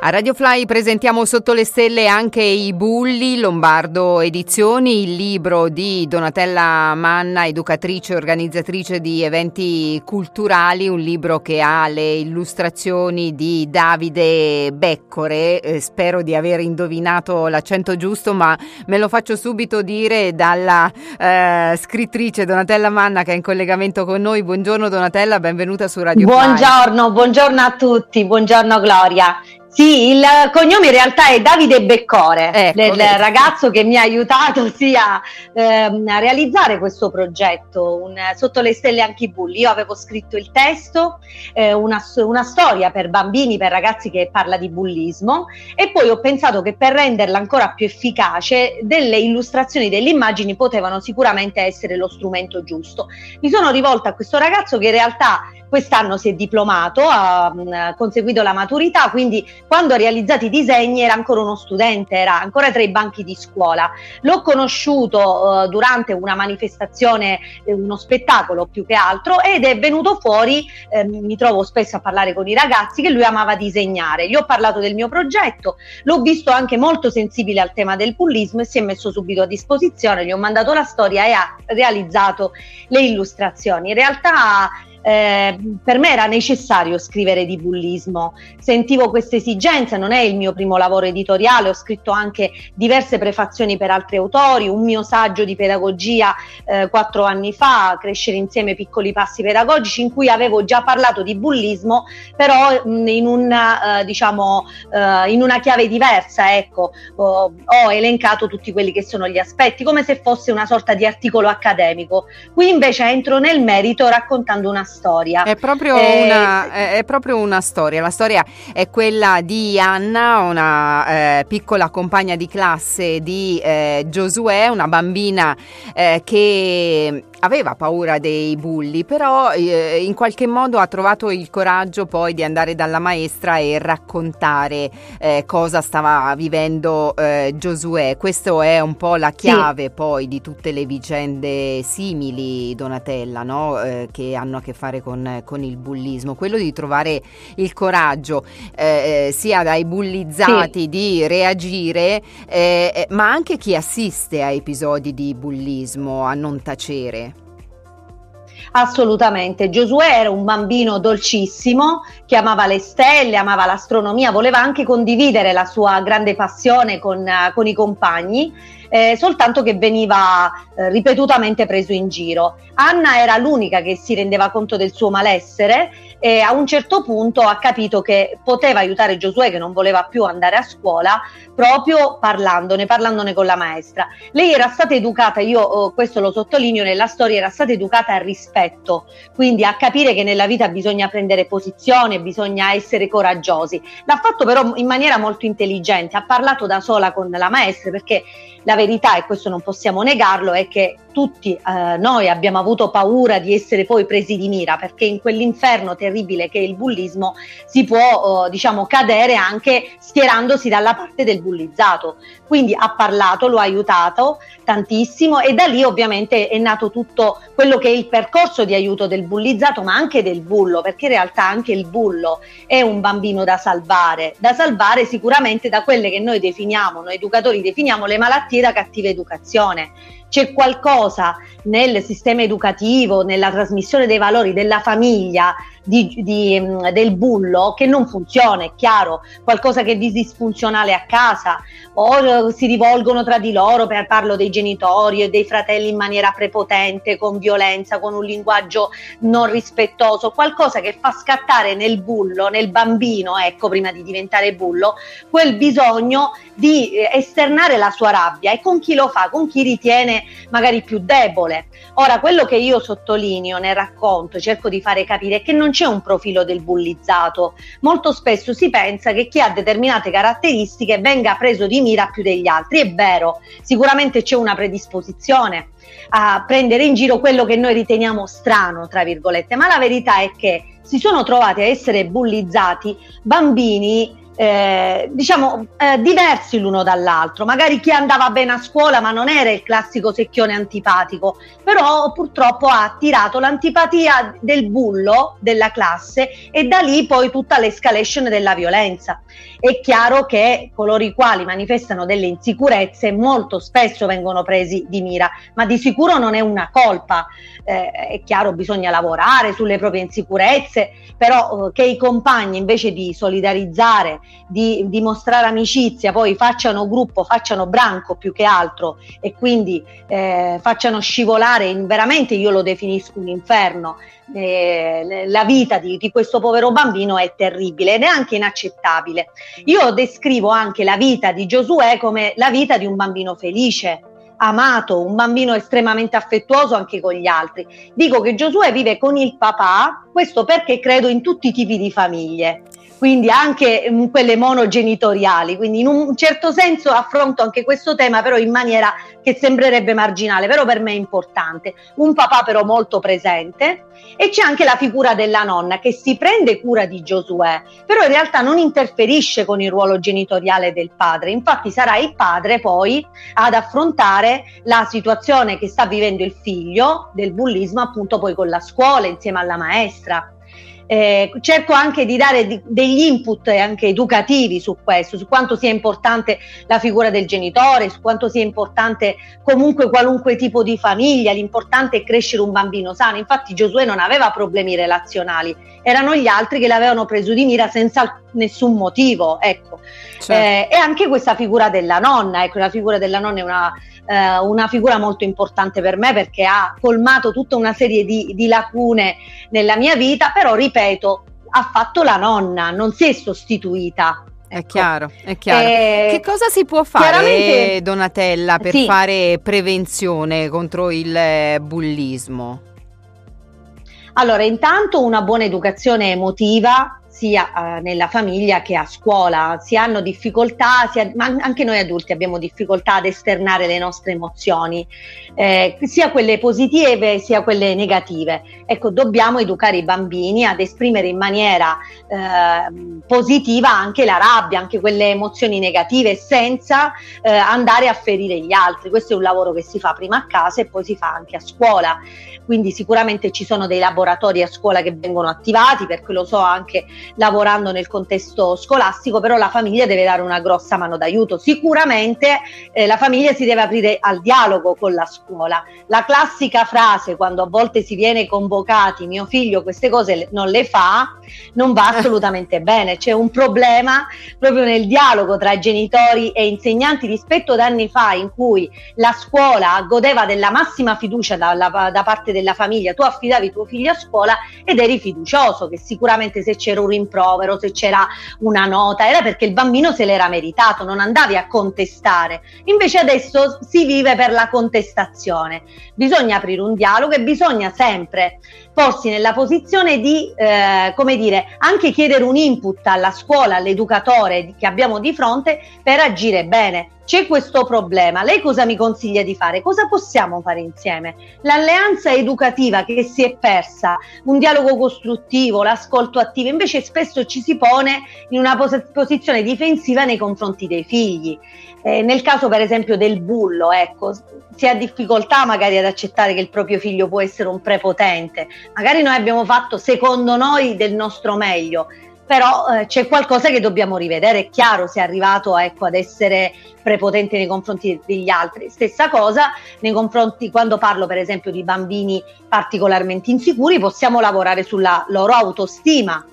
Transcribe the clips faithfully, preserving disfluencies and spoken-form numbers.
A Radio Fly presentiamo Sotto le stelle anche I Bulli, Lombardo Edizioni, il libro di Donatella Manna, educatrice e organizzatrice di eventi culturali, un libro che ha le illustrazioni di Davide Beccore. Eh, spero di aver indovinato l'accento giusto, ma me lo faccio subito dire dalla eh, scrittrice Donatella Manna, che è in collegamento con noi. Buongiorno Donatella, benvenuta su Radio Fly. Buongiorno, buongiorno a tutti, buongiorno Gloria. Sì, il cognome in realtà è Davide Beccore, ecco, del ragazzo che mi ha aiutato sia ehm, a realizzare questo progetto, un, Sotto le stelle anche I Bulli. Io avevo scritto il testo, eh, una, una storia per bambini, per ragazzi, che parla di bullismo, e poi ho pensato che per renderla ancora più efficace delle illustrazioni, delle immagini potevano sicuramente essere lo strumento giusto. Mi sono rivolta a questo ragazzo che in realtà quest'anno si è diplomato, ha mh, conseguito la maturità, quindi quando ha realizzato i disegni era ancora uno studente, era ancora tra i banchi di scuola. L'ho conosciuto uh, durante una manifestazione, eh, uno spettacolo più che altro, ed è venuto fuori, eh, mi trovo spesso a parlare con i ragazzi, che lui amava disegnare. Gli ho parlato del mio progetto, l'ho visto anche molto sensibile al tema del bullismo e si è messo subito a disposizione, gli ho mandato la storia e ha realizzato le illustrazioni. In realtà Eh, per me era necessario scrivere di bullismo, sentivo questa esigenza. Non è il mio primo lavoro editoriale, ho scritto anche diverse prefazioni per altri autori, un mio saggio di pedagogia eh, quattro anni fa, Crescere insieme, piccoli passi pedagogici, in cui avevo già parlato di bullismo, però mh, in, una, eh, diciamo, eh, in una chiave diversa, ecco. ho, ho elencato tutti quelli che sono gli aspetti, come se fosse una sorta di articolo accademico. Qui invece entro nel merito raccontando una storia. È proprio, eh, una, è proprio una storia. La storia è quella di Anna, una eh, piccola compagna di classe di eh, Giosuè, una bambina eh, che aveva paura dei bulli, però eh, in qualche modo ha trovato il coraggio poi di andare dalla maestra e raccontare eh, cosa stava vivendo eh, Giosuè. Questo è un po' la chiave, sì, poi di tutte le vicende simili, Donatella, no? Eh, che hanno a che fare con, con il bullismo, quello di trovare il coraggio eh, sia dai bullizzati, sì, di reagire, eh, ma anche chi assiste a episodi di bullismo a non tacere. Assolutamente. Giosuè era un bambino dolcissimo che amava le stelle, amava l'astronomia, voleva anche condividere la sua grande passione con, con i compagni, eh, soltanto che veniva eh, ripetutamente preso in giro. Anna era l'unica che si rendeva conto del suo malessere e a un certo punto ha capito che poteva aiutare Giosuè, che non voleva più andare a scuola, proprio parlandone, parlandone con la maestra. Lei era stata educata, io oh, questo lo sottolineo nella storia, era stata educata al rispetto, quindi a capire che nella vita bisogna prendere posizione, bisogna essere coraggiosi. L'ha fatto però in maniera molto intelligente, ha parlato da sola con la maestra, perché la verità, e questo non possiamo negarlo, è che tutti eh, noi abbiamo avuto paura di essere poi presi di mira, perché in quell'inferno terribile che è il bullismo si può eh, diciamo cadere anche schierandosi dalla parte del bullizzato. Quindi ha parlato, lo ha aiutato tantissimo e da lì ovviamente è nato tutto quello che è il percorso di aiuto del bullizzato, ma anche del bullo, perché in realtà anche il bullo è un bambino da salvare, da salvare sicuramente da quelle che noi definiamo, noi educatori definiamo le malattie da cattiva educazione. C'è qualcosa nel sistema educativo, nella trasmissione dei valori della famiglia, di, di, del bullo, che non funziona, è chiaro, qualcosa che è disfunzionale a casa, o si rivolgono tra di loro, per parlo dei genitori e dei fratelli, in maniera prepotente, con violenza, con un linguaggio non rispettoso, qualcosa che fa scattare nel bullo, nel bambino, ecco, prima di diventare bullo, quel bisogno di esternare la sua rabbia. E con chi lo fa? Con chi ritiene magari più debole. Ora, quello che io sottolineo nel racconto, cerco di fare capire, è che non c'è un profilo del bullizzato. Molto spesso si pensa che chi ha determinate caratteristiche venga preso di mira più degli altri. È vero, sicuramente c'è una predisposizione a prendere in giro quello che noi riteniamo strano, tra virgolette, ma la verità è che si sono trovati a essere bullizzati bambini eh, diciamo eh, diversi l'uno dall'altro. Magari chi andava bene a scuola ma non era il classico secchione antipatico, però purtroppo ha attirato l'antipatia del bullo della classe e da lì poi tutta l'escalation della violenza. È chiaro che coloro i quali manifestano delle insicurezze molto spesso vengono presi di mira, ma di sicuro non è una colpa. Eh, è chiaro, bisogna lavorare sulle proprie insicurezze, però eh, che i compagni invece di solidarizzare, di dimostrare amicizia, poi facciano gruppo, facciano branco più che altro e quindi eh, facciano scivolare in, veramente io lo definisco un inferno. Eh, la vita di, di questo povero bambino è terribile ed è anche inaccettabile. Io descrivo anche la vita di Giosuè come la vita di un bambino felice, amato, un bambino estremamente affettuoso anche con gli altri. Dico che Giosuè vive con il papà, questo perché credo in tutti i tipi di famiglie, quindi anche mh, quelle monogenitoriali, quindi in un certo senso affronto anche questo tema, però in maniera che sembrerebbe marginale, però per me è importante. Un papà però molto presente, e c'è anche la figura della nonna che si prende cura di Giosuè, però in realtà non interferisce con il ruolo genitoriale del padre. Infatti sarà il padre poi ad affrontare la situazione che sta vivendo il figlio del bullismo, appunto poi con la scuola insieme alla maestra. Eh, cerco anche di dare di, degli input anche educativi su questo, su quanto sia importante la figura del genitore, su quanto sia importante comunque qualunque tipo di famiglia. L'importante è crescere un bambino sano. Infatti Giosuè non aveva problemi relazionali, erano gli altri che l'avevano preso di mira senza nessun motivo, ecco. Certo. Eh, e anche questa figura della nonna, ecco, la figura della nonna è una Uh, una figura molto importante per me, perché ha colmato tutta una serie di, di lacune nella mia vita, però ripeto, ha fatto la nonna, non si è sostituita. È ecco. chiaro, è chiaro. Eh, che cosa si può fare, Donatella, per sì. fare prevenzione contro il bullismo? Allora, intanto una buona educazione emotiva, sia eh, nella famiglia che a scuola. Si hanno difficoltà, sia, ma anche noi adulti abbiamo difficoltà ad esternare le nostre emozioni, eh, sia quelle positive sia quelle negative. Ecco, dobbiamo educare i bambini ad esprimere in maniera eh, positiva anche la rabbia, anche quelle emozioni negative, senza eh, andare a ferire gli altri. Questo è un lavoro che si fa prima a casa e poi si fa anche a scuola. Quindi sicuramente ci sono dei laboratori a scuola che vengono attivati, perché lo so anche lavorando nel contesto scolastico, però la famiglia deve dare una grossa mano d'aiuto. Sicuramente eh, la famiglia si deve aprire al dialogo con la scuola. La classica frase, quando a volte si viene convocati, mio figlio queste cose non le fa, non va assolutamente bene. C'è un problema proprio nel dialogo tra genitori e insegnanti rispetto ad anni fa, in cui la scuola godeva della massima fiducia dalla, da parte della famiglia. Tu affidavi tuo figlio a scuola ed eri fiducioso che sicuramente se c'era un rimprovero, se c'era una nota, era perché il bambino se l'era meritato, non andavi a contestare. Invece adesso si vive per la contestazione. Bisogna aprire un dialogo e bisogna sempre porsi nella posizione di, eh, come dire, anche chiedere un input alla scuola, all'educatore che abbiamo di fronte per agire bene. C'è questo problema, lei cosa mi consiglia di fare? Cosa possiamo fare insieme? L'alleanza educativa che si è persa, un dialogo costruttivo, l'ascolto attivo, invece spesso ci si pone in una pos- posizione difensiva nei confronti dei figli. Eh, nel caso per esempio del bullo, ecco, si ha difficoltà magari ad accettare che il proprio figlio può essere un prepotente, magari noi abbiamo fatto secondo noi del nostro meglio, però eh, c'è qualcosa che dobbiamo rivedere. È chiaro, se è arrivato ecco, ad essere prepotente nei confronti degli altri. Stessa cosa nei confronti, quando parlo per esempio di bambini particolarmente insicuri, possiamo lavorare sulla loro autostima,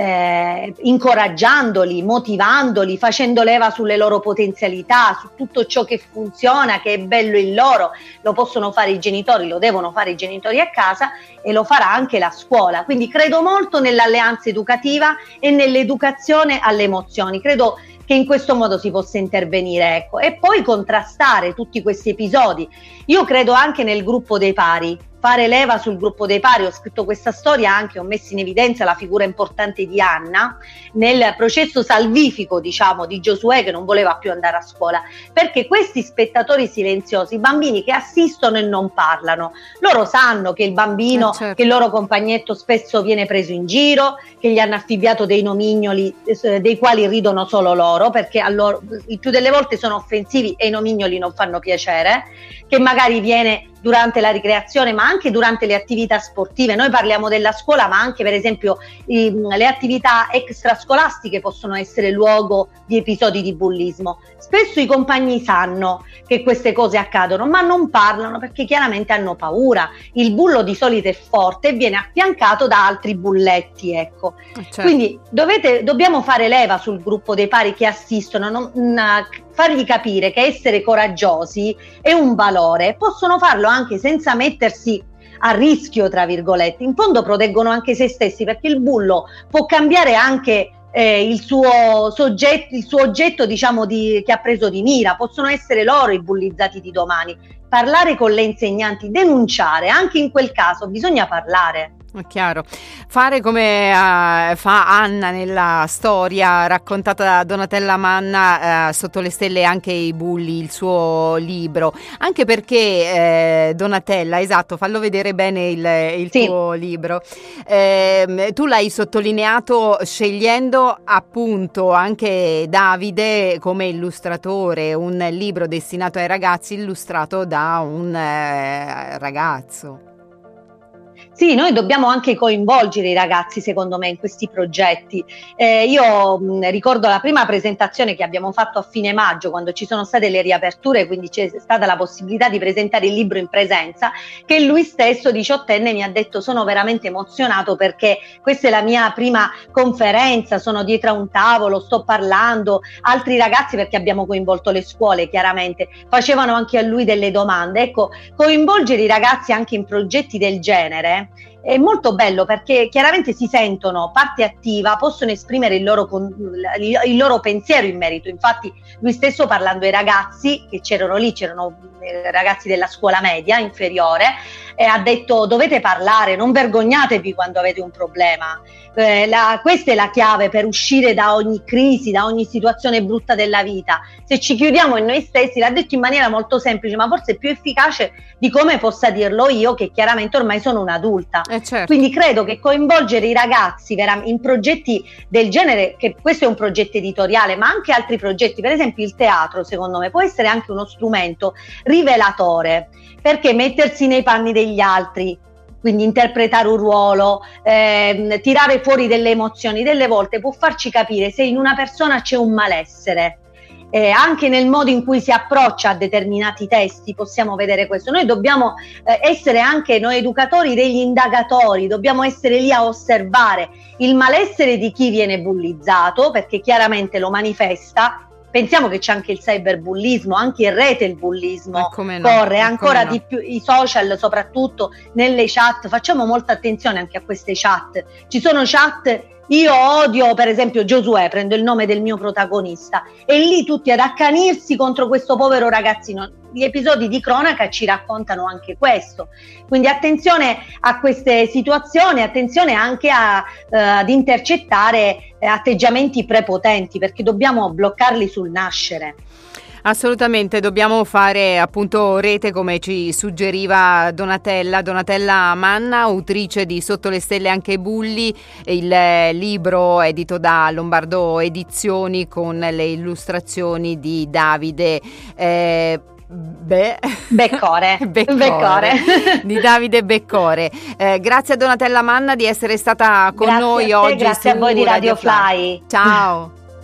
eh, incoraggiandoli, motivandoli, facendo leva sulle loro potenzialità, su tutto ciò che funziona, che è bello in loro. Lo possono fare i genitori, lo devono fare i genitori a casa e lo farà anche la scuola. Quindi credo molto nell'alleanza educativa e nell'educazione alle emozioni. Credo che in questo modo si possa intervenire, ecco, e poi contrastare tutti questi episodi. Io credo anche nel gruppo dei pari, fare leva sul gruppo dei pari. Ho scritto questa storia anche, ho messo in evidenza la figura importante di Anna nel processo salvifico, diciamo, di Giosuè, che non voleva più andare a scuola, perché questi spettatori silenziosi, i bambini che assistono e non parlano, loro sanno che il bambino, eh certo. che il loro compagnetto spesso viene preso in giro, che gli hanno affibbiato dei nomignoli eh, dei quali ridono solo loro, perché a loro, il più delle volte sono offensivi e i nomignoli non fanno piacere, che magari viene durante la ricreazione ma anche durante le attività sportive. Noi parliamo della scuola, ma anche per esempio i, le attività extrascolastiche possono essere luogo di episodi di bullismo. Spesso i compagni sanno che queste cose accadono ma non parlano perché chiaramente hanno paura. Il bullo di solito è forte e viene affiancato da altri bulletti, ecco. Certo. Quindi dovete, dobbiamo fare leva sul gruppo dei pari che assistono, non, non, fargli capire che essere coraggiosi è un valore. Possono farlo anche senza mettersi a rischio, tra virgolette. In fondo proteggono anche se stessi, perché il bullo può cambiare anche eh, il suo soggetto, il suo oggetto, diciamo, di, che ha preso di mira. Possono essere loro i bullizzati di domani. Parlare con le insegnanti, denunciare, anche in quel caso bisogna parlare. È chiaro. Fare come uh, fa Anna nella storia raccontata da Donatella Manna, uh, Sotto le stelle anche i bulli, il suo libro, anche perché eh, Donatella, esatto, fallo vedere bene il, il sì. tuo libro, eh, tu l'hai sottolineato scegliendo appunto anche Davide come illustratore, un libro destinato ai ragazzi illustrato da un eh, ragazzo. Sì, noi dobbiamo anche coinvolgere i ragazzi, secondo me, in questi progetti. Eh, io mh, ricordo la prima presentazione che abbiamo fatto a fine maggio, quando ci sono state le riaperture, quindi c'è stata la possibilità di presentare il libro in presenza, che lui stesso, diciottenne, mi ha detto: sono veramente emozionato perché questa è la mia prima conferenza, sono dietro a un tavolo, sto parlando, altri ragazzi, perché abbiamo coinvolto le scuole chiaramente, facevano anche a lui delle domande. Ecco, coinvolgere i ragazzi anche in progetti del genere è molto bello, perché chiaramente si sentono parte attiva, possono esprimere il loro, il loro pensiero in merito. Infatti lui stesso, parlando ai ragazzi che c'erano lì, c'erano ragazzi della scuola media inferiore, e ha detto: dovete parlare, non vergognatevi quando avete un problema. Eh, la, questa è la chiave per uscire da ogni crisi, da ogni situazione brutta della vita. Se ci chiudiamo in noi stessi, l'ha detto in maniera molto semplice, ma forse più efficace di come possa dirlo io, che chiaramente ormai sono un'adulta. Eh certo. Quindi credo che coinvolgere i ragazzi in progetti del genere, che questo è un progetto editoriale, ma anche altri progetti, per esempio il teatro, secondo me può essere anche uno strumento rivelatore, perché mettersi nei panni degli altri, quindi interpretare un ruolo, eh, tirare fuori delle emozioni, delle volte può farci capire se in una persona c'è un malessere. Eh, anche nel modo in cui si approccia a determinati testi possiamo vedere questo. Noi dobbiamo eh, essere anche noi educatori degli indagatori, dobbiamo essere lì a osservare il malessere di chi viene bullizzato, perché chiaramente lo manifesta. Pensiamo che c'è anche il cyberbullismo, anche in rete il bullismo no, corre ancora no. di più, i social, soprattutto nelle chat. Facciamo molta attenzione anche a queste chat. Ci sono chat: io odio per esempio Giosuè, prendo il nome del mio protagonista, e lì tutti ad accanirsi contro questo povero ragazzino. Gli episodi di cronaca ci raccontano anche questo, quindi attenzione a queste situazioni, attenzione anche a, eh, ad intercettare eh, atteggiamenti prepotenti, perché dobbiamo bloccarli sul nascere. Assolutamente, dobbiamo fare appunto rete, come ci suggeriva Donatella, Donatella Manna, autrice di Sotto le stelle anche i bulli, il libro edito da Lombardo Edizioni con le illustrazioni di Davide eh, Be- Beccore. Beccore, Beccore. di Davide Beccore. Eh, grazie a Donatella Manna di essere stata con grazie noi a te, oggi. Grazie a voi di Radio Fly. Ciao.